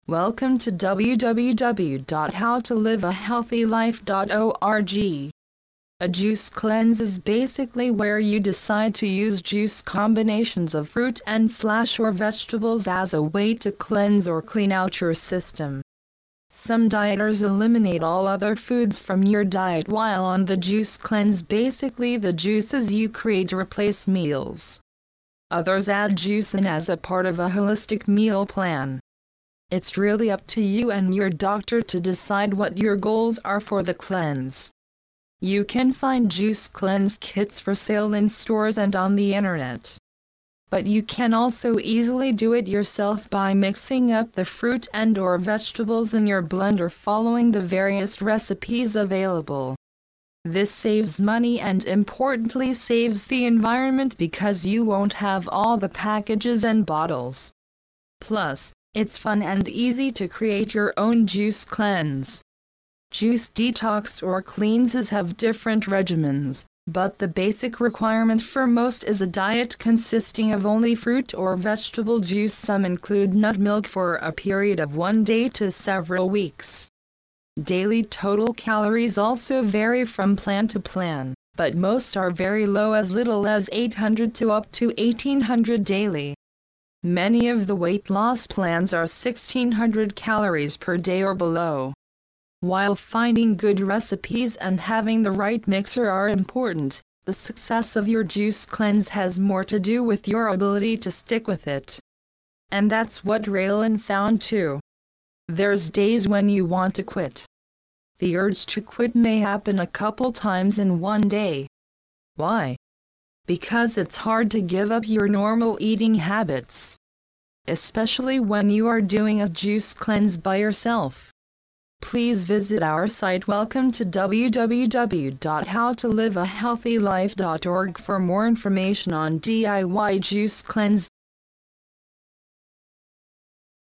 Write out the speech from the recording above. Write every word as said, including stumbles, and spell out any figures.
Welcome to w w w dot how to live a healthy life dot org. A juice cleanse is basically where you decide to use juice combinations of fruit and slash or vegetables as a way to cleanse or clean out your system. Some dieters eliminate all other foods from your diet while on the juice cleanse. Basically, the juices you create replace meals. Others add juice in as a part of a holistic meal plan. It's really up to you and your doctor to decide what your goals are for the cleanse. You can find juice cleanse kits for sale in stores and on the internet. But you can also easily do it yourself by mixing up the fruit and or vegetables in your blender following the various recipes available. This saves money and importantly saves the environment because you won't have all the packages and bottles. Plus, it's fun and easy to create your own juice cleanse. Juice detox or cleanses have different regimens, but the basic requirement for most is a diet consisting of only fruit or vegetable juice. Some include nut milk for a period of one day to several weeks. Daily total calories also vary from plan to plan, but most are very low, as little as eight hundred to up to eighteen hundred daily. Many of the weight loss plans are sixteen hundred calories per day or below. While finding good recipes and having the right mixer are important, the success of your juice cleanse has more to do with your ability to stick with it. And that's what Raylan found too. There's days when you want to quit. The urge to quit may happen a couple times in one day. Why? Because it's hard to give up your normal eating habits, especially when you are doing a juice cleanse by yourself. Please visit our site. Welcome to w w w dot how to live a healthy life dot org for more information on D I Y juice cleanse.